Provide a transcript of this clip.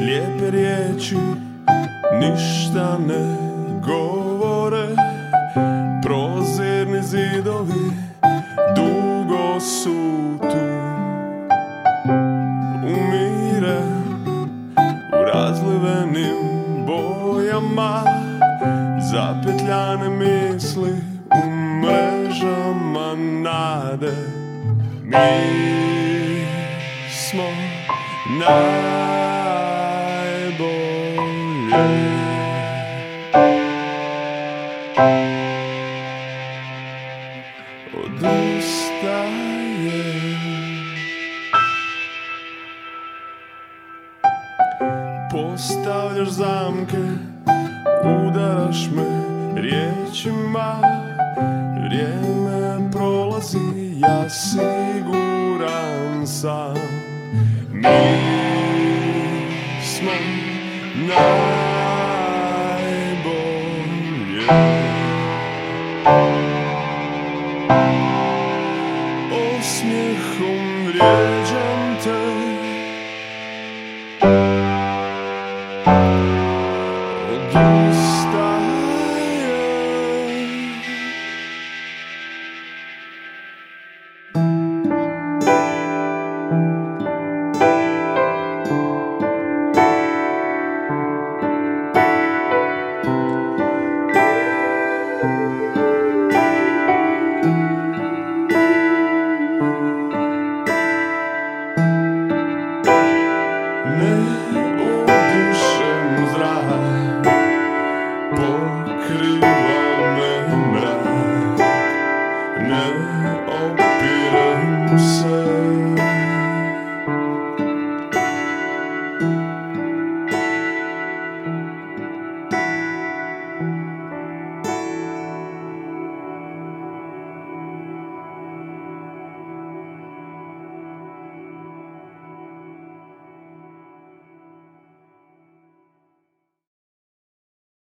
lijepe riječi ništa ne govore. Prozirni zidovi dugo su tu, umire u razlivenim bojama, zapetljane misli u mrežama nade. Mi smo najbolje. Odustaje. Postavljaš zamke, udaraš me riječima. Vrijeme prolazi, ja siguran sam. Mi smo najbolje. Osmijehom vrijeme